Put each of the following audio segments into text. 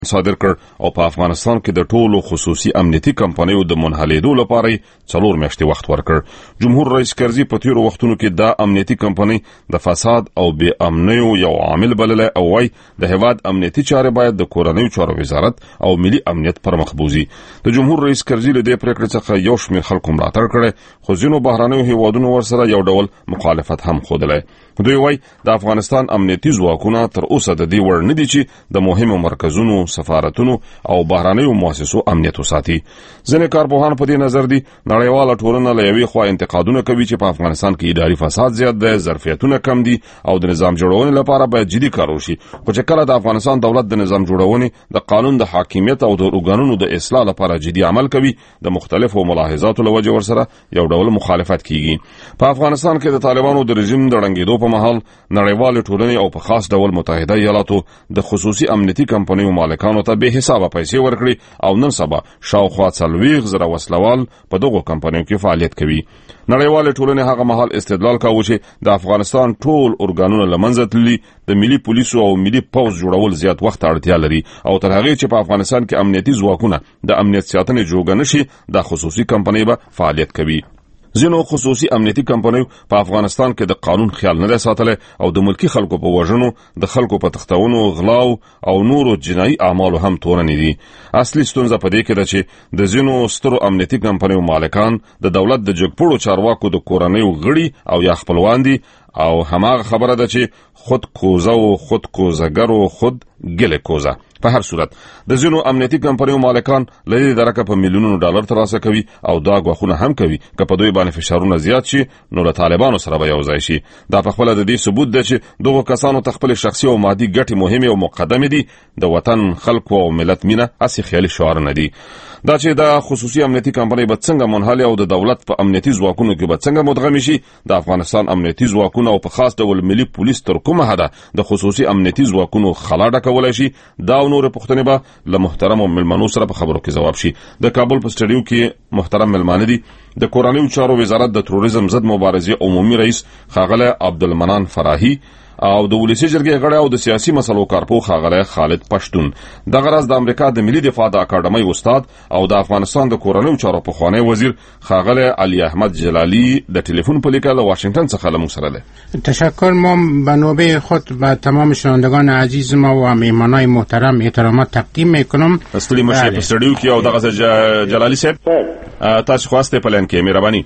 صادر کړ او په افغانستان کې د ټولو خصوصي امنیتي کمپنیو د منحلېدو لپاره 4 میاشتې وخت ورکړ. جمهور رئیس کرزي په تیرو وختونو کې دا امنیتي کمپنۍ د فساد او بې امنیو یو عامل بللی او وايي د هیواد امنیتي چارې باید د کورنیو چارو وزارت او ملي امنیت پر مخ بوزي. د جمهور رئیس کرزي له دې پریکړې څخه یو شمېر خلکو ملاتړ کړی، خو ځینو بهرنیو هیوادونو ورسره یو ډول مخالفت هم ښودلی. دوی وايي د افغانستان امنیتي ځواکونه تر اوسه د دې وړ نه دي چې د مهمو مرکزونو، سفارتونو او بهرنیو مؤسسو امنیت وساتي. ځینې کارپوهان په دې نظر دي نړیواله ټولنه له یوې خوا انتقادونه کوي چې په افغانستان کې اداري فساد زیات دی، ظرفیتونه کم دي او د نظام جوړونې لپاره باید جدي کار وشي. خو چې کله د افغانستان دولت د نظام جوړونې، د قانون د حاکمیت او د ارګانونو د اصلاح لپاره جدي عمل کوي، د مختلفو ملاحظاتو له وجې ورسره یو ډول مخالفت کیږي. په افغانستان کې د طالبانو د رژیم د ړنګېدو په مهال نړیوالې ټولنې او په خاص ډول متحده ایالاتو د خصوصي امنیتي کمپنیو مالکانو ته بې حسابه پیسې ورکړي او نن سبا شاوخوا 40,000 وسلوال په دغو کمپنیو کې فعالیت کوي. نړیوالې ټولنې هغه مهال استدلال کاوه چې د افغانستان ټول ارګانونه له منځه تللي، د ملي پولیسو او ملي پوځ جوړول زیات وخت اړتیا لري او تر هغې چې په افغانستان کې امنیتي ځواکونه د امنیت ساتنې جوګه نشي، د خصوصي کمپنۍ به فعالیت کوي. ځینو خصوصي امنیتي کمپنیو په افغانستان کې د قانون خیال نه دی ساتلی او د ملکی خلکو په وژنو، د خلکو په تښتونو، غلاو او نورو جنایي اعمالو هم تورنې دي. اصلي ستونزه په دې کې ده چې د ځینو سترو امنیتي کمپنیو مالکان د دولت د جګپوړو چارواکو د کورنیو غړي او یا خپلوان دي او هماغه خبره ده چې خود کوزه او خود کوزګر او خود ګله کوزه. په هر صورت د ځینو امنیتي کمپنیو مالکان له دې درکه په میلیونونو ډالر ترلاسه کوي او دا غوښونه هم کوي که په دوی باندې فشارونه زیات شي نو له طالبانو سره به یو ځای شي. دا په خپله د دې ثبوت ده چې دغو کسانو ته خپل شخصي او مادي ګټې مهمې او مقدمې دي، د وطن، خلکو او ملت مینه هسې خیالي شعار نه دي. دا چې د خصوصي امنیتي کمپنۍ به څنګه منحلې او د دولت په امنیتي ځواکونو کې به څنګه مدغمې شي، د افغانستان امنیتي ځواکونه او په خاص ډول ملي پولیس تر کومه حده د خصوصي امنیتي ځواکونو خلا ډکولی شي، دا او نورې پوښتنې به له محترمو مېلمنو سره په خبرو کې ځواب شي. د کابل په سټډیو کې محترم مېلمانه دي د کورنیو چارو وزارت د تروریزم ضد مبارزې عمومي رئیس ښاغلی عبدالمنان فراهي او د ولسي جرګې غړی او د سیاسي مسلو کارپوه ښاغلی خالد پښتون. دغه راز د امریکا د ملي دفاع د اکاډمۍ استاد او د افغانستان د کورنیو چارو پخوانی وزیر ښاغلی علي احمد جلالي د ټلیفون په لیکه له واشنگتن څخه له موږ سره دی. تشکر. ما به نوبه خود به تمام شنوندگان عزیز ما و میهمانای محترم احترامات تقدیم میکنم. ستړي مشه په سټډیو کې او دغه جلالي صاحب تاسو خواسته پلان کې مهرباني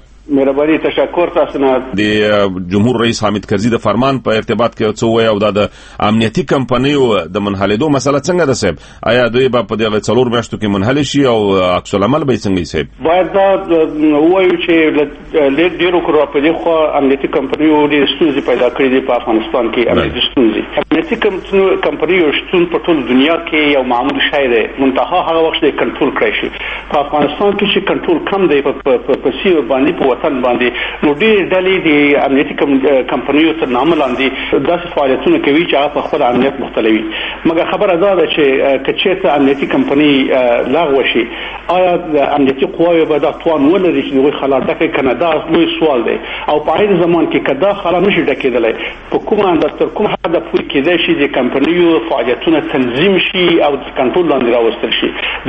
تشکر تاسو نه. د جمهور رئیس حامد کرزي د فرمان په ارتباط کې څه وایي او د امنیتي کمپنیو د منحلېدو مسله څنګه ده صاحب؟ آیا دوی به په دغه 4 میاشتو کې منحل شي او عکس العمل به څنګه وي صاحب؟ باید دا وایو چې له ډیرو کړو په دې خو امنیتي کمپنیو ډېر ستونزې پیدا کړې دي په افغانستان کې. امنیتي ستونزې، امنیتي کمپنیو شتون په ټول دنیا کې یو معمول شی دی، منتها هغه وخت چې کنټرول کړی شي. په افغانستان کې چې کنټرول کم دی په سیمه باندې په وطن باندې، نو ډېرې ډلې د امنیتي کمپنیو تر نامه لاندې داسې فعالیتونه کوي چې هغه په خپل امنیت مختلوي. مګر خبره دا ده چې که چېرته امنیتي کمپنۍ لغوه شي، آیا د امنیتي قواوې به دا توان ولري چې هغوی خلا ډکوي که نه؟ دا لوی سوال دی. او په عین زمان کې که دا خلا نشي ډکېدلی، په کومه اندازه تر کوم حده پورې کېدای شي د کمپنیو فعالیتونه تنظیم شي او د کنټرول لاندې راوستل شي. د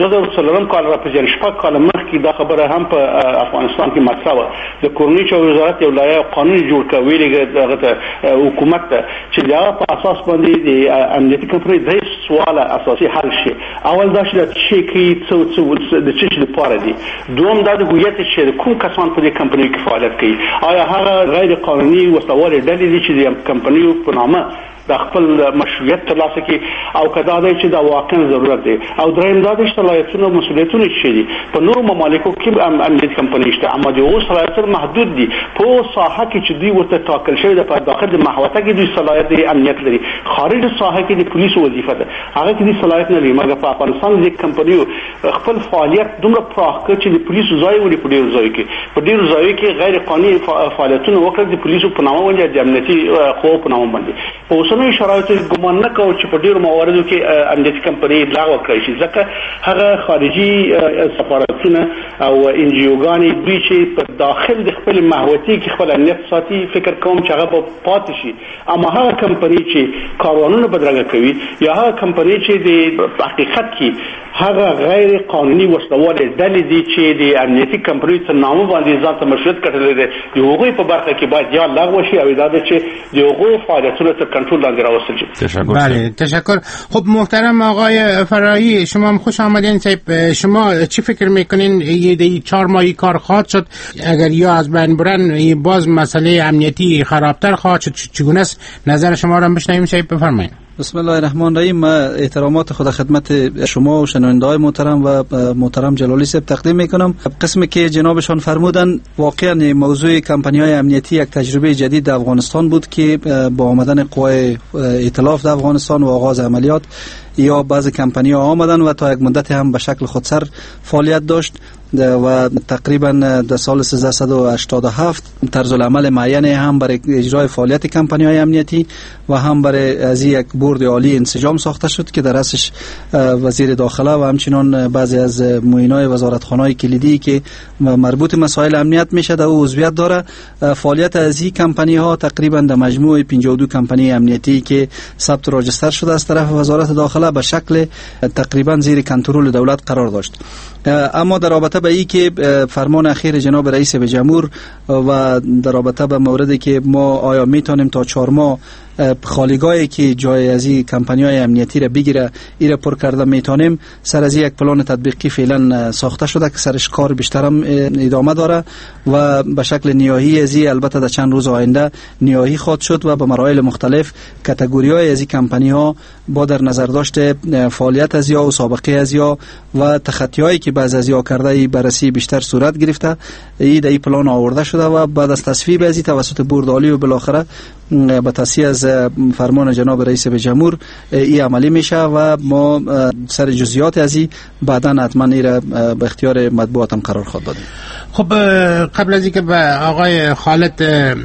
2004 کال راپسې 6 کاله مخکې دا خبره هم په افغانستان کې مطرح وه. د کورنیو چارو وزارت یو لایحه قانون جوړ کړ، ویلې دغه ته حکومت ته چې د هغه په اساس باندې د امنیتي کمپنۍ 3 سواله اساسي حل شي. اول دا چې د څه کوي، د څه لپاره دي. دوم دا د هویت چې کوم کسان په دې کمپنیو کې فعالیت کوي، آیا هغه غیر قانوني وسوالې ډلې دي چې د کمپنیو په نامه د خپل مشروعیت ترلاسه کړي او کدا دی چې دا واقعا ضرورت دی. او دریم دا د صلاحیتونو او مسؤلیتونو چې دي په نورو ممالکو کې امنیتي کمپنۍ شته، اما د اوس صلاحیتونه محدود دي. په ساحه کې چې دوی ورته ټاکل شوی د په داخل د محوطه کې دوی صلاحیت دی، امنیت لري. خارج ساحه کې د پولیسو وظیفه ده، هغه کې د صلاحیت نه لري. مګر په افغانستان کې کمپنیو خپل فعالیت دومره پراخ کړ چې د پولیسو ځای ولې په ډیرو ځایو کې غیر قانوني فعالیتونه وکړي د پولیسو په نامه باندې، د امنیتي قواو په نامه باندې. په اوس اوسنیو شرایطو ګمان نه کوو چې په ډیرو مواردو کې امنیتي کمپنۍ لغوه کړی شي، ځکه هغه خارجي سفارتونه او ان جی اوګانې دوی چې په داخل د خپل محوطې کې خپل امنیت ساتي، فکر کوم چې هغه به پاتې شي. اما هغه کمپنۍ چې کاروانونه بدرګه کوي یا هغه کمپنۍ چې د حقیقت کې هغه غیر قانوني وسلوال ډلې دي چې د امنیتي کمپنۍ څخه نامه باندې ځان ته مشروعیت کړل دي، د هغوی په برخه کې باید یا لغوه شي او دا چې د هغو فعالیتونه تر کنټرول لاندې راوستل شي. بله تشکر. خب محترم آقای فرایی، شما هم خوش آمدین. شما چی فکر میکنین یه 4 ماهی کار خواهد شد اگر یا از بین برن باز مسئله امنیتی خرابتر خواهد شد؟ چگونه است؟ نظر شما را بشنویم. بفرمایید. بسم الله الرحمن الرحیم. احترامات خود خدمت شما و شنونده‌های محترم و محترم جلالی صاحب تقدیم میکنم. قسمی که جنابشان فرمودن واقعا موضوع کمپانی‌های امنیتی یک تجربه جدید در افغانستان بود که با آمدن قوای ائتلاف در افغانستان و آغاز عملیات یا بعضی کمپانی‌ها آمدن و تا یک مدت هم به شکل خودسر فعالیت داشت و تقریبا در سال 1387 طرز العمل معین هم برای اجرای فعالیت کمپانی‌های امنیتی و هم برای از یک بورد عالی انسجام ساخته شد که در رأسش وزیر داخله و همچنان بعضی از معینای وزارتخانه‌های کلیدی که مربوط مسائل امنیت میشه در عضویت داره. فعالیت از این کمپانی‌ها تقریبا در مجموع 52 کمپانی امنیتی که ثبت و راجستر شده از طرف وزارت داخله به شکل تقریبا زیر کنترل دولت قرار داشت. اما در رابطه به این که فرمان اخیر جناب رئیس جمهور و در رابطه به موردی که ما آیا میتونیم تا 4 ماه خالیگاهی که جای از این کمپانی‌های امنیتی را بگیره این را پر کرده میتونیم، سر از یک پلان تطبیقی فعلا ساخته شده که سرش کار بیشتر هم ادامه داره و به شکل نهایی از این البته در چند روز آینده نهایی خواهد شد و به مراحل مختلف کاتگوری‌های از این کمپانی‌ها با در نظر داشت فعالیت از یا و سابقه از یا و تخطی‌هایی که بعض از یا کرده بررسی بیشتر صورت گرفته این در این پلان آورده شده و بعد از تصویب از این توسط بورد عالی و بالاخره با تصحیح از فرمان جناب رئیس جمهور این عملی میشه و ما سر جزئیات از این بعداً حتما این را به اختیار مطبوعات هم قرار خواهد دادیم. خب قبل از اینکه به آقای خالد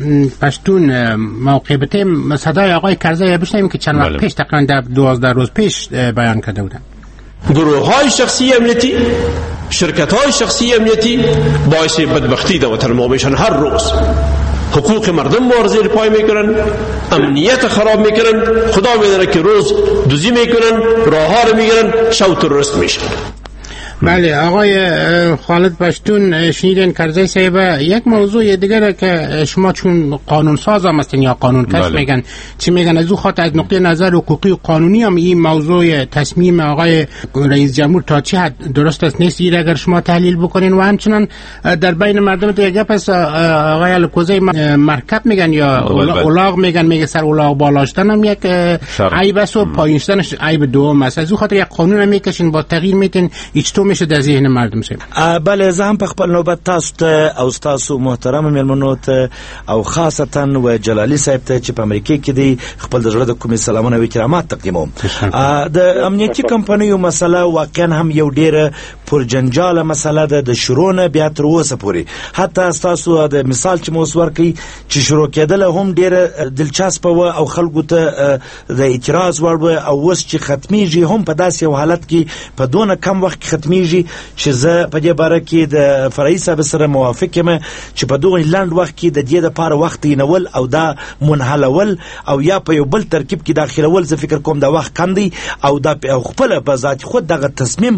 پشتون موقع بتیم صدای آقای کرزی بشنویم که چند وقت پیش تقریبا 12 روز پیش بیان کرده بودن. گروه‌های شخصی امنیتی، شرکت‌های شخصی امنیتی باعث بدبختی در وطن ما میشن. هر روز حقوق مردم ما زیر پای میکنن، امنیت خراب میکنن، خدا میدونه که روز دوزی میکنن، راه‌ها رو میگیرن، شب تروریست میشن. بله آقای خالد پشتون شنیدین کرزی صاحب. یک موضوع دیگر که شما چون قانون ساز هم هستین یا قانون کش میگن چی میگن از او خاطر از نقطه نظر حقوقی و قانونی هم این موضوع تصمیم آقای رئیس جمهور تا چه حد درست است نیست این اگر شما تحلیل بکنین و همچنان در بین مردم دیگه گپ است آقای الکوزی مرکب میگن یا اولاغ میگن میگه سر اولاغ بالاشتن هم یک عیب است و پایین شدنش عیب دوم است. از او خاطر یک قانون میکشین با تغییر میتین اجتماع میشه در ذهن مردم شي. بله زه هم په خپل نوبت تاسو ته او تاسو محترم میلمنو ته او خاصتا و جلالی صاحب ته چې په امریکا کې دی خپل د زړه د کومې سلامونه او کرامات تقدیموم. د امنیتي کمپنیو مسله واقعا هم یو ډیره پرجنجاله مسله ده د شروع نه بیا تر اوسه پورې. حتی تاسو د مثال چې مو ورکړي چې شروع کېدل هم ډیره دلچسپه و او خلکو ته د اعتراض وړ او اوس چې ختمیږي هم په داسې یو حالت کې په دونه کم وخت ختمیږي چې زه په دې باره کې د فرعي صاحب سره موافق یم چې په دغه لنډ وخت کې د دې لپاره وخت یې او دا منحلول او یا په یو بل ترکیب کې داخلول زه فکر کوم دا وخت کم دی او دا خپل په ذات خود دغه تصمیم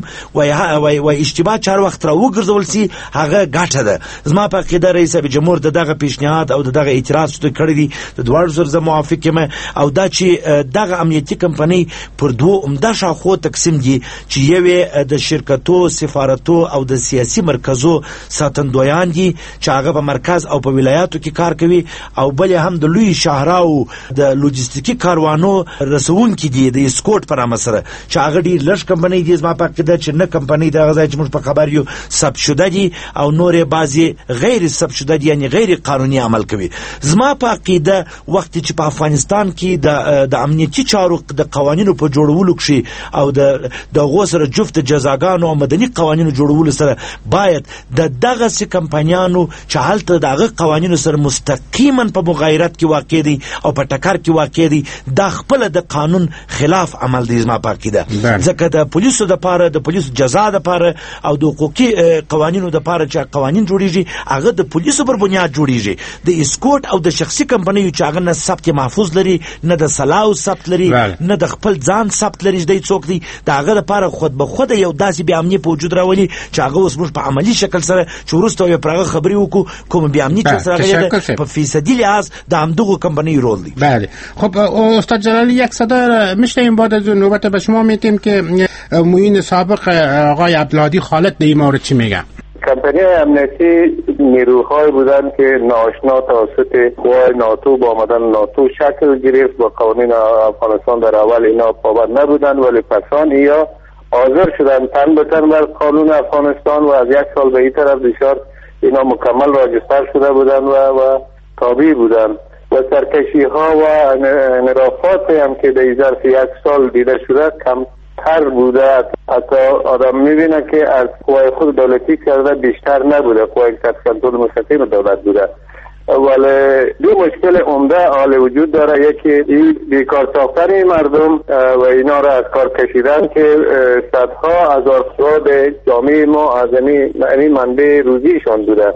و اشتباه چهار وخت را وګرځول سي هغه ګټه ده. زما په عقیده رئیس جمهور دغه پیشنهاد او دغه اعتراض چې کړی دی د دوه سره زه موافق یم او دا چې دغه امنیتي کمپنۍ پر دوه عمده شاخو تقسیم دي چې یوې د شرکتو سفارتو او د سیاسي مرکزو ساتندویان دي چې هغه په مرکز او په ولایاتو کې کار کوي او بل هم د لوی شهراو د لوجستیکي کاروانو رسونکي دي د اسکورټ پر مسره چې هغه ډیر لږ کمپنۍ دي. زما په عقیده چې نه کمپنۍ د غزا چې موږ په خبر یو ثبت شوه دي او نورې بعضی غیر ثبت شوه دي یعنی غیر قانوني عمل کوي. زما په عقیده وخت چې په افغانستان کې د امنیتي چارو د قوانینو په جوړولو کې او د غوسره جفت جزاګانو او مدني قوانینو جوړولو سره باید د دغه سي کمپنیانو چې هلته دغه قوانینو سره مستقیما په مغایرت کې واقع دي او په ټکر کې واقع دي د خپل د قانون خلاف عمل دي زما پاکي ده ځکه د پولیسو د پاره د پولیسو جزا د پاره او د حقوقي قوانینو د پاره چې قوانین جوړیږي هغه د پولیسو پر بنیاد جوړیږي د اسکورټ او د شخصي کمپنیو چې هغه نه ثبت محفوظ لري نه د سلاو ثبت لري نه د خپل ځان ثبت لري د څوک دی د هغه لپاره خود به خود یو داسې بې امني په وجود راولي چې هغه اوس موږ په عملي شکل سره چې وروسته یې پرغه خبرې وکړو کوم بې امني چې سره غوړي په فیصدی لحاظ د همدغه کمپنی رول دی. بله خب استاد جلالی یک صدا میشنیم بعد از نوبت به شما میتیم که معین سابق آقای عبدالهادی خالد در این مورد چی میگن؟ کمپانی امنیتی نیروهای بودند که ناآشنا توسط قوای ناتو با آمدن ناتو شکل گرفت با قوانین افغانستان. در اول اینا پابند نبودند ولی پسان یا حاضر شدند تن به تن بر قانون افغانستان و از یک سال به این طرف بسیار اینا مکمل راجستر شده بودند و تابع بودند و سرکشی ها و انحرافات هم که در ظرف یک سال دیده شده کم تر بوده. حتی آدم میبینه که از قوای خود دولتی کرده بیشتر نبوده، قوای تحت کنترل مستقیم دولت بوده. ولی دو مشکل عمده حال وجود داره، یکی این بیکار ساختن مردم و اینا را از کار کشیدن که صدها از افراد جامعه ما از این منبع روزیشان بوده.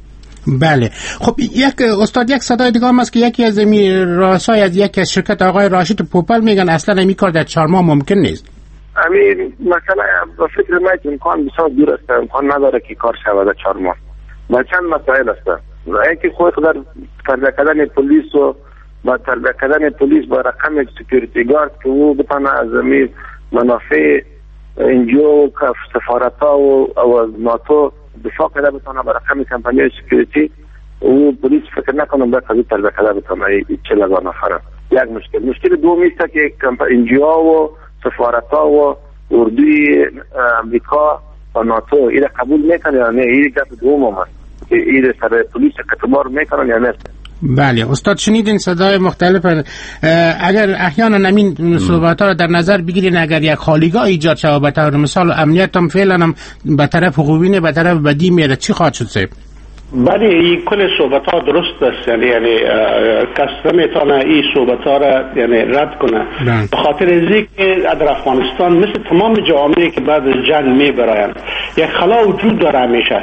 بله خب یک استاد یک صدای دیگه هم است که یکی از رؤسای از یکی از شرکت آقای راشد پوپل میگن اصلا این کار در 4 ماه ممکن نیست. همین مثلا با فکر من امکان بسیار دور است، امکان نداره که کار شود در 4 ماه. و چند مسائل است. یکی خود در تربیت کردن پلیس و با تربیت کردن پلیس با رقم سکیوریتی گارد که او بتونه از زمین منافع انجیو سفارت‌ها و ناتو دفاع کرده بتونه با رقم کمپانی سکیوریتی او پلیس فکر نکنم باید قضیه تربیت کرده بتونه 40,000 نفره. یک مشکل دومی است که انجیو و سفارت‌ها و اردوی امریکا و ناتو ایره قبول میکنه یا نه، این گپ دوم است که ایره سر پلیس اعتبار میکنن یا نه. بله استاد شنیدین صدای مختلف. اگر احیانا همین صحبت‌ها را در نظر بگیرین، اگر یک خالیگاه ایجاد شود به طور مثال امنیت هم فعلا هم به طرف حقوقی به طرف بدی میره، چی خواهد شد صاحب؟ بله این کل صحبت ها درست است، یعنی کس نمیتونه این صحبت ها را یعنی رد کنه به خاطر ازی که در افغانستان مثل تمام جامعه که بعد از جنگ میبراین یک خلا وجود داره.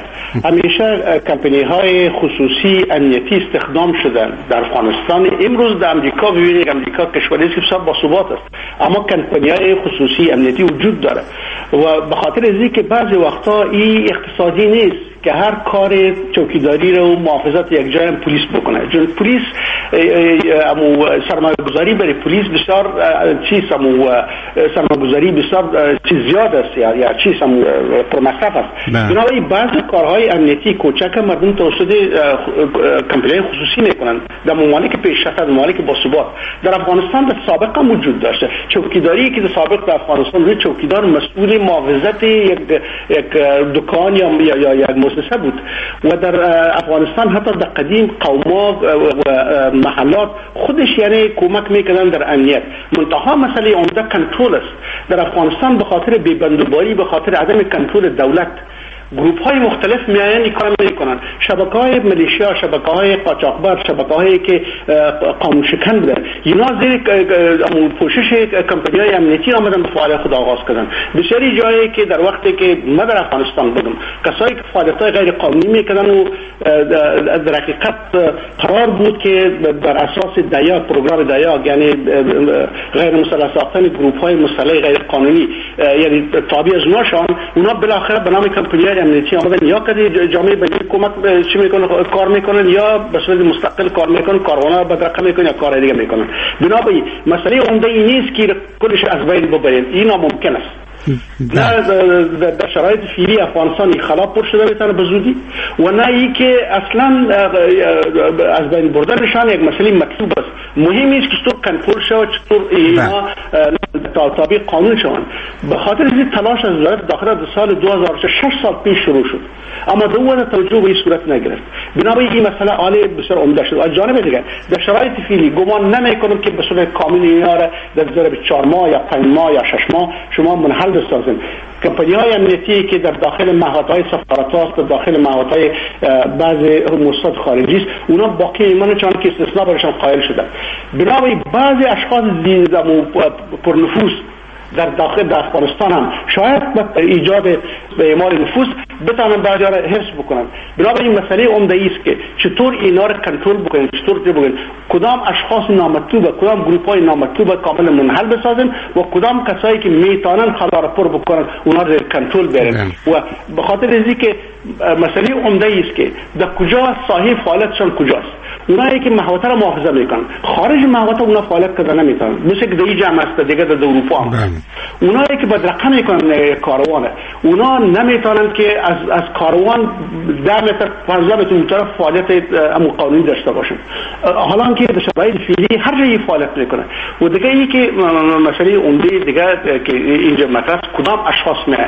همیشه کمپنی های خصوصی امنیتی استخدام شدن در افغانستان. امروز در امریکا ببینید امریکا کشوری است که بسیار باثبات است، اما کمپنی های خصوصی امنیتی وجود داره و به خاطر ازی که بعضی وقتا این اقتصادی نیست که هر کار چوکیداری رو محافظت یک جای پلیس بکنه. چون پلیس سرمایه گذاری برای پلیس بسیار سرمایه گذاری بسیار چیز زیاد است یا چیز پرمصرف است. بنابراین بعضی کارهای امنیتی کوچک مردم توسط کمپنی‌های خصوصی میکنن در ممالک پیشرفته، ممالک باثبات. در افغانستان در سابقه موجود داشته چوکیداری که در سابق در افغانستان روی چوکیدار مسئول محافظت یک دکان یا یک مؤسسه بود و در افغانستان حتی در قدیم قوما و محلات خودش یعنی کمک میکنن در امنیت. منتها مسئله عمده کنترل است. در افغانستان به خاطر بی‌بندوباری، به خاطر عدم کنترل دولت، گروپ های مختلف میاین این کار میکنن. شبکه های ملیشیا، شبکه های قاچاقبر، شبکه هایی که قانون شکن بودن، اینا زیر پوشش کمپنی های امنیتی آمدن به فعالیت خود آغاز کردن. بسیاری جایی که در وقتی که من در افغانستان بودم کسایی که فعالیت های غیر قانونی میکردن و در حقیقت قرار بود که بر اساس دیاگ، پروگرام دیاگ، یعنی غیر مسلح ساختن گروپ های مسلح غیر قانونی یعنی تابع از ناشان، اونا بالاخره به نام کمپنی امنیتی آمدن یا که جامعه به حکومت چی میکنن کار میکنن یا به صورت مستقل کار میکنن، کارخانه به رقم میکنن یا کار دیگه میکنن. بنابراین مسئله عمده این نیست که کلش از بین ببرید، این ناممکن است. نه در شرایط فعلی افغانستان خلا پر شده میتونه به زودی و نه ای که اصلا از بین بردنشان یک مسئله مکتوب است. مهم است که چطور کنترل شود، چطور اینا تابع قانون شوند. به خاطر این تلاش از وزارت داخله در سال 2006 سال پیش شروع شد، اما دوباره توجه به این صورت نگرفت. بنابراین این مسئله عالی بسیار عمده شد. از جانب دیگر در شرایط فعلی گمان نمیکنم که به صورت کامل اینا را در ظرف 4 ماه یا 5 ماه یا 6 ماه شما منحل بسازید. کمپانی‌های امنیتی که در داخل محوطه‌های سفارت‌ها، در داخل محوطه‌های بعضی مؤسسات خارجی است، اونا باقی ایمان چون که استثناء برشان قائل شدن. بنابراین بعضی اشخاص زیرزم و پرنفوذ در داخل افغانستان هم شاید با ایجاد به اعمال نفوذ بتوانند بعضی را حفظ بکنند. بنابراین مسئله عمده است که چطور اینا را کنترل بکنند، چطور بکنند، کدام اشخاص نامطلوب، کدام گروه‌های نامطلوب کاملا منحل بسازند و کدام کسایی که میتونن خلا را پر بکنند اونا را کنترل برند. و به خاطر اینکه مسئله عمده است که در کجا صاحب فعالیتشان کجاست. اونایی که محوطه را محافظه میکنن خارج محوطه اونا فعالیت کردن نمیتونن، مثل که در اینجا هم است، دیگه در اروپا هم. اونایی که بدرقه میکنن کاروانه، اونا نمیتونن که از کاروان 10 متر 15 متر اون طرف فعالیت قانونی داشته باشن، حالا که در شرایط فعلی هر جایی فعالیت میکنن. و دیگه ای که مسئله عمده دیگه که اینجا مطرح کدام اشخاص میه.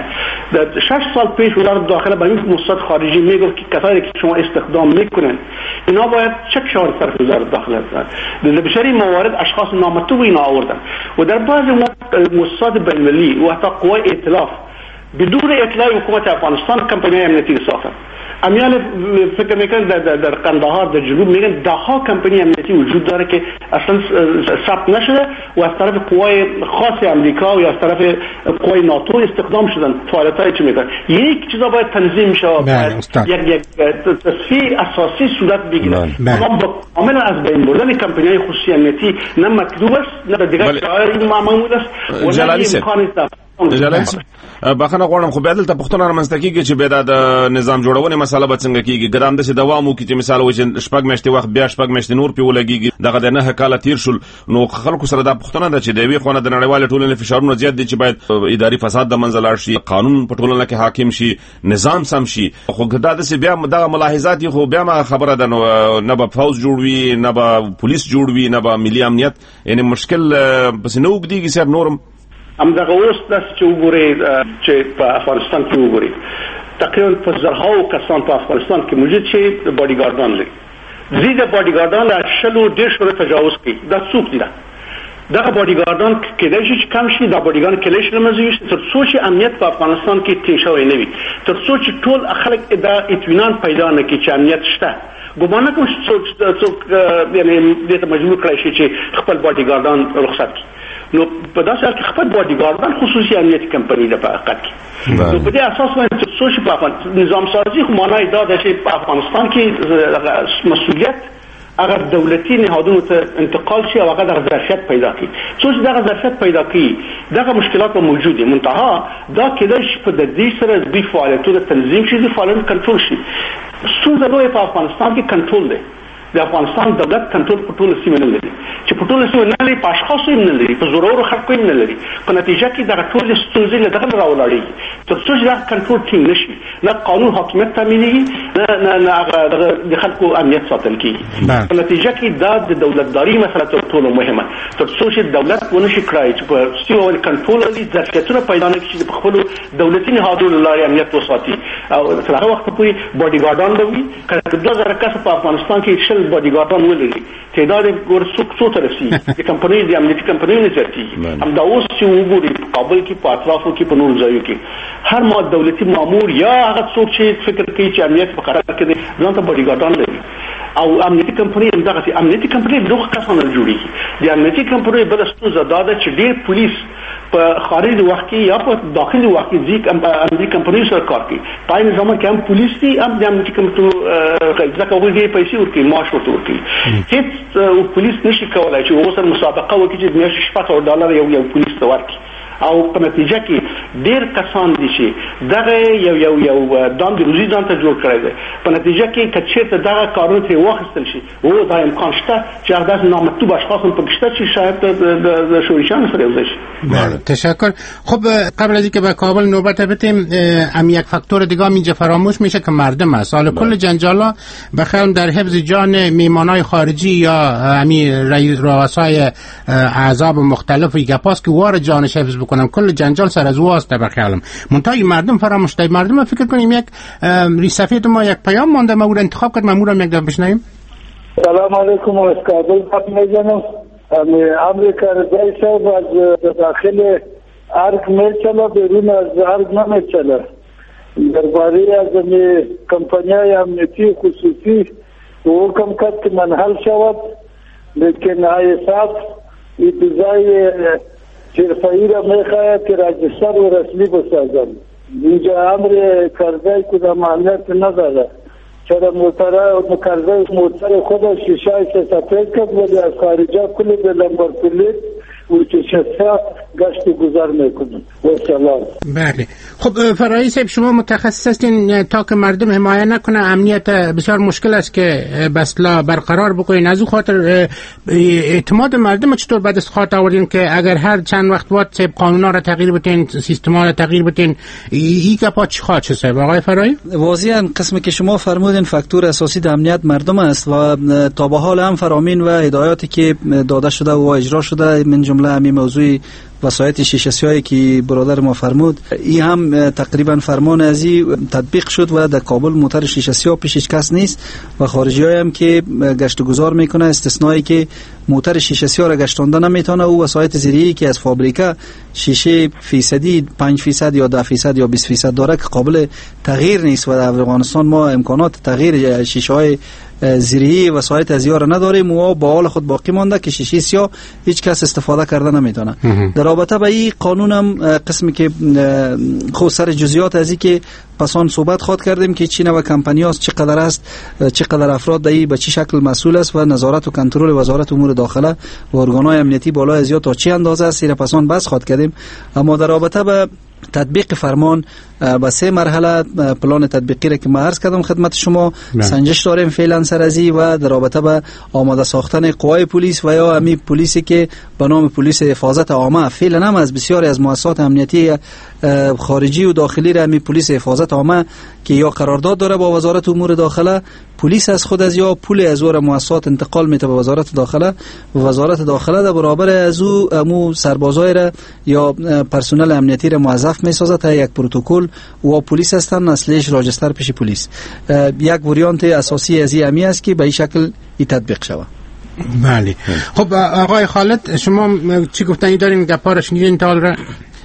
6 سال پیش وزارت داخله به این مؤسسات خارجی میگفت که کسایی که شما استخدام میکنن اینا باید شهر طرف وزارت داخله در بسیاری موارد اشخاص نامطلوب اینا آوردن و در بعضی مؤسسات بین‌المللی و حتی قوای ائتلاف بدون اطلاع حکومت افغانستان کمپانی امنیتی ساختن. امیال فکر میکنن در قندهار در جنوب میگن دهها کمپانی امنیتی وجود داره که اصلا ثبت نشده و از طرف قوای خاص امریکا و یا از طرف قوای ناتو استخدام شدن. فعالیت‌های چی میکنن؟ یک چیزا باید تنظیم شه، یک تصفیه اساسی صورت بگیره. اما با کاملا از بین بردن کمپانی‌های خصوصی امنیتی نه مطلوب است نه دیگر این معمول است و نه امکان است. بخنه غواړم خو بیا دلته پښتنه رامنځته کیږي چې بیا د نظام جوړونې مسله به څنګه کیږي. ګرام داسې دوام وکړي چې مثال وایي چې شپږ میاشتې وخت بیا شپږ میاشتې نور پې ولګېږي. دغه د 9 کاله تیر شول نو خلکو سره دا پښتنه ده چې د یوې خونه د نړیوالې ټولنې فشارونه زیات دي چې باید اداري فساد د منځه لاړ شي، قانون په ټولنه کې حاکم شي، نظام سم شي. خو دا داسې بیا دغه ملاحظات خو بیا ما خبره ده نه به فوز جوړ وي، نه به پولیس جوړ وي، نه به ملي امنیت، یعنی مشکل پسې نه اوږدېږي سر نورم. همدغه اوس داسې چې وګورئ چې په افغانستان کې وګورئ تقریبا په زرهاو کسان په افغانستان کې موجود چې باډیګاردان لري. زیاده باډیګاردان له 150 تجاوز کوي. دا څوک دي؟ دغه باډیګاردان کېدای شي چې کم شي. دا باډیګاردان کله شي لمزوي تر څو چې امنیت په افغانستان کې تیشوي نه وي، تر څو چې ټول خلک دا اطمینان پیدا نه کړي چې امنیت شته. ګمان نه کوم چې څوک یعنی دې ته مجبور کړی شي چې خپل باډیګاردان رخصت کړي. نو په داسې حال کې خپل باډیګاردان خصوصي امنیتي کمپنۍ ده په حقیقت کې. نو په دې اساس باندې څو چې په نظام سازي خو معنی دا ده چې په افغانستان کې مسؤلیت اگر دولتي نهادونو ته انتقال شي او هغه د ظرفیت پیدا کړي. څو چې دغه ظرفیت پیدا کړي دغه مشکلات به موجود دي. منتها دا کېدای شي په دې سره د فعالیتونو تنظیم شي، د فعالیتونو کنټرول شي. ستونزه لویه په افغانستان کې کنټرول دی. د افغانستان دولت کنټرول په ټول سیمه نه لري، چې په ټول سیمه نه لري، په اشخاصو نه لري، په زورورو خلکو نه لري. په نتیجه کې دغه ټول ستونزې له دغه راولاړي. تر څو چې دا کنټرول ټینګ نشي، نه قانون حاکمیت تامینېږي، نه د خلکو امنیت ساتل کېږي. په نتیجه کې دا د دولتداري مسله تر ټولو مهمه. تر څو چې دولت ونشي کړای چې په سیمه باندې کنټرول لري، ظرفیتونه پیدا نه کړي چې په خپل دولتي نهادونو لارې امنیت وساتي. او تر هغه وخت پورې باډیګاردان به وي. کله 2000 کس په افغانستان کې باډیګاردان ولري، تعداد څو ته رسي د کمپنۍ د امنیتي کمپنۍ نه زیاتېږي. همدا اوس چې وګورئ په کابل کې، په اطرافو کې، په نورو ځایو کې هر دولتي مامور یا هغه څوک چې فکر کوي چې امنیت په خطر کې دی ځان ته باډیګاردان لري. او امنیتي کمپنۍ همدغه امنیتي کمپنۍ دغه کسانو جوړېږي. د امنیتي کمپنۍ بل ستونزه دا ده چې ډېر پولیس په خارج وخت کې یا په داخلي وخت کې ځکه امنیتي کمپنۍ سره کار کوي. په این زمان کې هم پولیس دي، هم د امنیتي کمپنۍ ځکه هغوی پیسې ورکوي، معاش ورته ورکوي. هیڅ پولیس نشي کولای چې هغو سره مسابقه وکړي چې د میاشتې $700 یو پولیس ته ورکړي. او په نتیجه کې ډېر کسان دي چې دغه یو دام د روزي ځان ته جوړ کړی دی. په نتیجه کې که چېرته دغه کارونه ترې واخیستل شي، دا امکان شته چې هغه داسې نامطلوب اشخاص هم پکې شته چې شاید د شورشیانو سره یوځای شي. تشکر. خب قبل از اینکه به کابل نوبت بتیم، یک فاکتور دیگه هم اینجا فراموش میشه که مردم است. حالا کل جنجالا بخیر در حفظ جان میمانای خارجی یا رؤسای احزاب مختلف و گپاست که وار جانش حفظ بکنم. کل جنجال سر از واسطه بخیالم. منتهای مردم فراموش دهید. مردم فکر کنیم یک ریسفید ما یک پیام مانده ما او انتخاب کرد، ما هم یک دفعه بشنویم. سلام علیکم از کابل خط میزنم. امریکا رضایی صاحب از داخل ارگ میچله بیرون از ارگ نمیچله. درباره از کمپانی‌های امنیتی خصوصی حکم کرد که منحل شود، لیکن حیثیت ابتدای حرفه‌ای را میخواهد که راجستر و رسمی بسازند. اینجا امر کرده کدام اهمیت نداره، چرا موتر خود شیشه سفید کرد ولی از خارجه کلی به لمبر پلیت و چشسا گشت گذار میکنن. و سلام. بله. خب فرایی صاحب شما متخصص هستین، تا که مردم حمایه نکنه امنیت بسیار مشکل است که بسلا برقرار بکنین. از او خاطر اعتماد مردم چطور به دست خواهد آوردین که اگر هر چند وقت بعد صاحب قانونا را تغییر بدین، سیستما را تغییر بدین، این گپا چی خواهد شد آقای فرایی؟ واضحا قسمی که شما فرمودین فاکتور اساسی در امنیت مردم است و تا به حال هم فرامین و هدایاتی که داده شده و اجرا شده، من جمله همین موضوع وسایط شیشه‌سیاهی که برادر ما فرمود، این هم تقریبا فرمان ازی تطبیق شد و در کابل موتر شیشه‌سیاه پیش هیچ کس نیست و خارجی‌ها هم که گشت و گذار میکنه استثنایی که موتر شیشه‌سیاه را گشتانده نمیتونه، او وسایط زیره‌ای که از فابریکه شیشه فیصدی 5% یا 10% یا 20% داره که قابل تغییر نیست و در افغانستان ما امکانات تغییر شیشه‌های زیره‌ای وسایط از یار نداریم و با حال خود باقی مانده که شیشه سیاه هیچ کس استفاده کرده نمیتونه. در رابطه با این قانون هم قسمی که خود سر جزئیات از این که پسان صحبت خواهد کردیم که چی نوع کمپانی هست، چقدر است، چقدر افراد دایی به چه شکل مسئول است و نظارت و کنترل وزارت امور داخله و ارگان‌های امنیتی بالای از یا تا چه اندازه است این پسان بس خواهد کردیم. اما در رابطه با تطبیق فرمان با 3 مرحله پلان تطبیقی را که ما عرض کردم خدمت شما سنجش داریم فعلا سر ازی و در رابطه با آماده ساختن قوای پلیس و یا امی پلیسی که به نام پلیس حفاظت عامه فعلا هم از بسیاری از مؤسسات امنیتی خارجی و داخلی را امی پلیس حفاظت عامه که یا قرارداد داره با وزارت امور داخله، پلیس از خود از یا پول از اور مؤسسات انتقال میته به وزارت داخله و وزارت داخله در برابر از او امو سربازای را یا پرسنل امنیتی را موظف میسازه تا یک پروتکل و پلیس هستن اصلیش راجستر پیش پلیس. یک وریانت اساسی از این است که به این شکل این تطبیق شود. بله. خب آقای خالد شما چی گفتنی دارین گپا را شنیدین تا را؟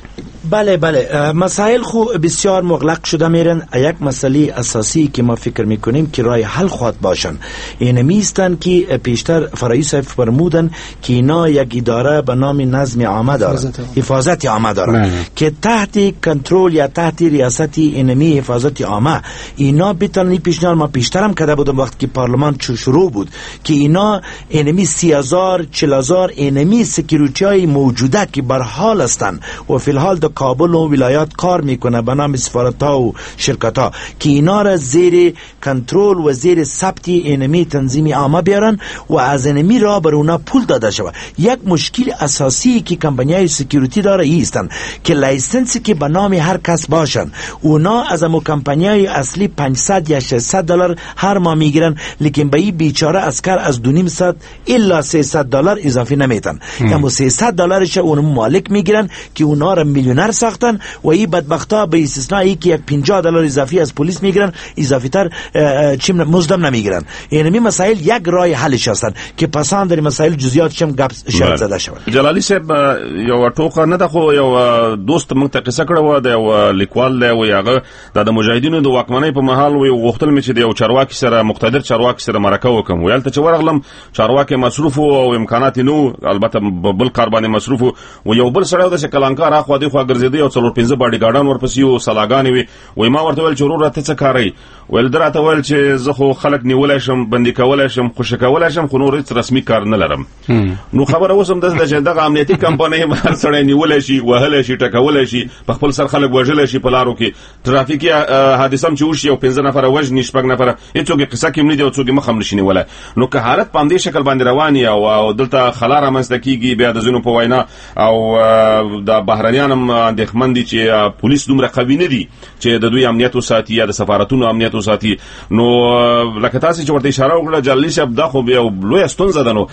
بله مسائل خو بسیار مغلق شده میرن. یک مسئله اساسی که ما فکر میکنیم که راه حل خواهد باشن این میستن که پیشتر فرایی صاحب فرمودن که اینا یک اداره به نام نظم عامه داره، حفاظت عامه داره که تحت کنترل یا تحت ریاست اینمی حفاظت عامه اینا بتونن. پیشنهاد ما پیشتر هم کرده بودم وقتی که پارلمان شروع بود که اینا اینمی 30,000 40,000 اینمی سکیوریتی های موجوده که بر حال هستن و فی الحال کابل و ولایات کار میکنه به نام سفارت ها و شرکت ها که اینا را زیر کنترل و زیر ثبت اینمی تنظیم عامه بیارن و از اینمی را بر اونا پول داده شود. یک مشکل اساسی که کمپانیای سکیوریتی داره ایستن که لایسنسی که به نام هر کس باشن اونا از امو کمپانیای اصلی 500 یا 600 دلار هر ماه میگیرن، لیکن به این بیچاره اسکر از 2.5 الا 300 دلار اضافی نمیتن. یعنی 300 دلارش اون مالک میگیرن که اونا را میلیونر ساختن و این بدبختا به استثنایی که یک 50 دلار اضافی از پلیس میگیرن، اضافی تر چیم مزدم نمیگیرن. یعنی مسائل یک راه حلش هستن که پسند در مسائل جزئیاتش هم گپ شاید زده شود. جلالی صاحب یو ټوکه نه ده خو یو دوست موږ ته قصه کړه و د لیکوال دی و هغه د مجاهدینو د واکمنۍ په محل و غوښتل مې چې د یو چارواکي سره مقتدر چارواکي سره مرکه وکم ویل ته چې ورغلم چارواکي مصروف او امکانات نو البته بل کار باندې مصروف و یو بل سره د شکلانکار اخو دی خو ګرځیدي او څلور 15 باډي ګارډان ورپسې یو سلاګانې وي وای ما ورته ویل چې ورور راته څه کاری ویل دراته ویل چې زه خو خلک نیولای شم بندي کولای شم خوشی کولای شم خو نور هیڅ رسمي کار نه لرم. نو خبره اوسم د دغه امنیتي کمپنۍ هر سړی نیولای شي وهلای شي ټکولای شي په خپل سر خلک وژلای شي په لارو کې ترافیکي حادثه هم چې وشي او 15 نفر وژني شپږ نفر هیڅوک قصه کې ملي دی او څوک مخ هم نشي نیولای. نو که حالت په دې شکل باندې رواني او دلته خلا رامنځته کیږي بیا د زینو په وینا او د بهرنیان هم اندېښمن دي چې پولیس دومره قوي نه دي چې د دوی امنیت وساتي یا د سفارتونو امنیت وساتي. نو لکه تاسو چې ورته اشاره وکړه جللی صاحب دا خو یو لوی ستونزه ده. نو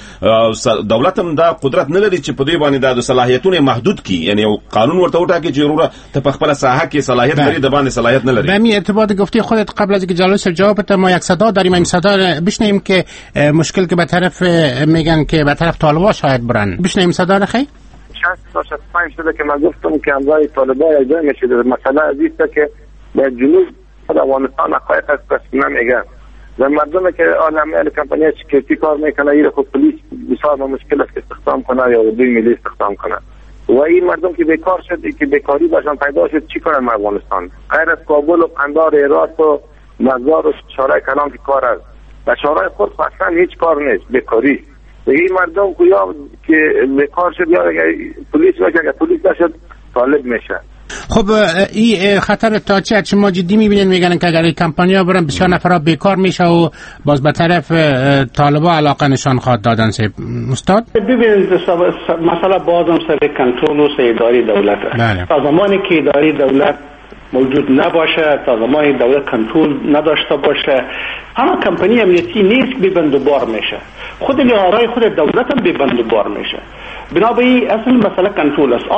دولت هم دا قدرت نه لري چې په دوی باندې د صلاحیتونو محدود کړي، یعنی قانون ورته وټاکي چې وروره ته په خپل ساحه کې صلاحیت لري د باندې صلاحیت نه لري. به همین ارتباط گفتی خودت قبل از اینکه جلال صاحب جواب بده ما یک صدا داریم، این صدا بشنویم که مشکل که به طرف میگن که به طرف طالبان شاید برن. بشنویم صدا رو خیر. 60 تا 65 شده که من گفتم که امضای طالبان اجرا میشه. مسئله از است که در جنوب افغانستان حقایق از کسی نمیگن و مردم که عالم کمپانی سکیوریتی کار میکنه ایره خود پلیس بسیار مشکل است که استخدام کنه یا دوی ملی استخدام کنه و این مردم که بیکار شد که بیکاری باشن پیدا شد چی کنن افغانستان غیر از کابل و قندهار هرات و مزار و شهرهای کلان که کار است و شهرهای خود اصلا هیچ کار نیست بیکاری و این مردم که بیکار شد یا پلیس باشه که پلیس نشد طالب میشه. خب این خطر تا چه شما جدی میبینید؟ میگن که اگر این کمپانیا برن بسیار نفرها بیکار میشه و باز به طرف طالبا علاقه نشان خواهد دادن. استاد ببینید مثلا بازم سر کنترل و اداره دولت تا زمانی که اداره دولت موجود نباشه، تا زمانی دولت کنترل نداشته باشه، همه کمپانی امنیتی نیست ببند و بار میشه، خود نیارای خود دولت هم ببند و بار میشه. بنابراین اصل مسئله کنترل است.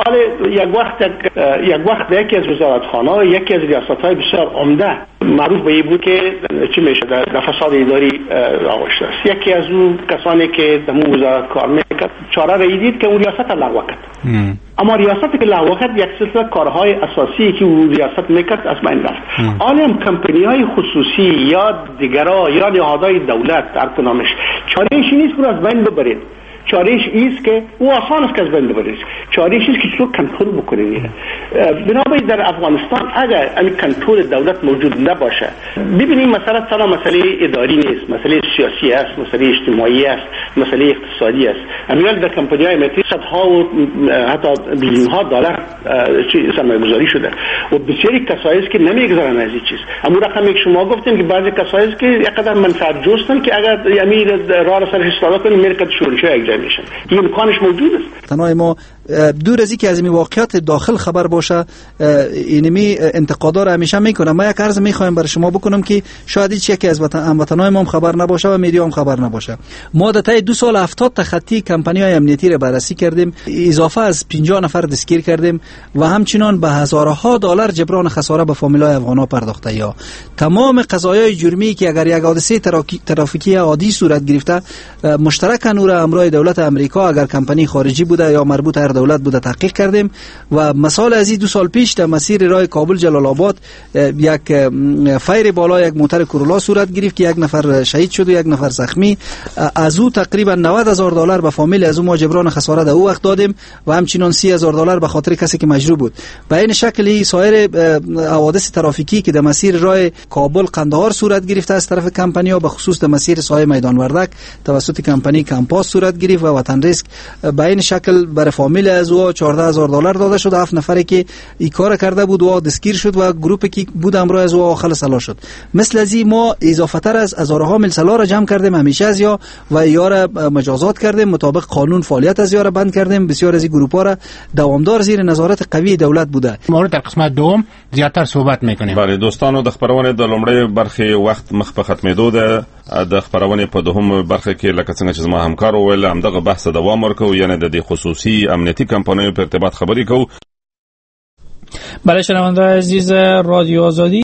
یک وقت یکی از وزارتخانه‌ها یکی از ریاست‌های بسیار عمده معروف به این بود که چی میشه در فساد اداری آغشته است. یکی از اون کسانی که در وزارت کار میکرد چاره را دید که اون ریاست لغو کرد. اما ریاستی که لغو کرد یک سلسله کارهای اساسی که اون ریاست میکرد از بین رفت. عالم کمپانی‌های خصوصی یا دیگرها یا نهادهای دولت در کنامش چاره‌ای نیست که از بین ببرید. چارهش ایست که او آسان است که از بین ببرید. چارهش ایست که چطور کنترل بکنید. بنابراین در افغانستان اگر این کنترل دولت موجود نباشه، ببینید مثلا تنها مسئله اداری نیست، مسئله سیاسی است، مسئله اجتماعی است، مسئله اقتصادی است. امیال در کمپانی‌های امنیتی صدها و حتی بیلیون‌ها دلار سرمایه‌گذاری شده و بسیاری کسایی است که نمیگذارن از این چیز. اما رقمی که شما گفتین که بعضی کسایی است که یکقدر منفعت جستن که اگر امیر راه را سرش استفاده کنه میرکت شورش میشن. این امکانش موجود است. تنها ما دور از اینکه از این واقعیات داخل خبر باشه، اینمی انتقادا را همیشه میکنم. ما یک عرض میخوایم برای شما بکنم که شاید هیچ یکی از هموطنای ما هم خبر نباشه و میدیا هم خبر نباشه. ما در طی 2 سال 70 تا خطی کمپانی‌های امنیتی را بررسی کردیم، اضافه از 50 نفر دستگیر کردیم و همچنان به هزارها دلار جبران خساره به فامیلای افغانا پرداخته. یا تمام قضایای جرمی که اگر یک حادثه ترافیکی عادی صورت گرفته مشترک نور امرای دولت امریکا اگر کمپانی خارجی بوده یا مربوط هر دولت بوده تحقیق کردیم و مثال از 2 سال پیش در مسیر راه کابل جلال آباد یک فایر بالا یک موتر کورولا صورت گرفت که 1 نفر شهید شد و 1 نفر زخمی. از او تقریبا 90,000 دلار به فامیل از او ما جبران خساره در او وقت دادیم و همچنین 30,000 دلار به خاطر کسی که مجروح بود. به این شکلی سایر حوادث ترافیکی که در مسیر راه کابل قندهار صورت گرفته از طرف کمپانی‌ها به خصوص در مسیر سایه میدان وردک توسط کمپانی کمپاس صورت گرفت و وطن ریسک به این شکل برای فامیل از او 14,000 دلار داده شد. 7 نفری که این کار کرده بود و دستگیر شد و گروپی که بود امروز از او خلاص شد. مثل از این ما اضافه تر از هزارها ملسلا را جمع کردیم همیشه از یا و یار مجازات کردیم، مطابق قانون فعالیت از یار بند کردیم. بسیار از این گروپ‌ها را دوامدار زیر نظارت قوی دولت بوده. ما در قسمت دوم زیاتر صحبت میکنیم. بله دوستانو، د خبرونه د لومړی برخه وخت مخ په ختمېدو ده. د خبرونه په دوهم برخه کې لکه څنګه چې ما همکار وویل همدغه بحث دوام ورکوو، یعنی د دې خصوصي امنیتي کمپنیو په ارتباط خبرې کوو. بله شنوندگان عزیز رادیو آزادی،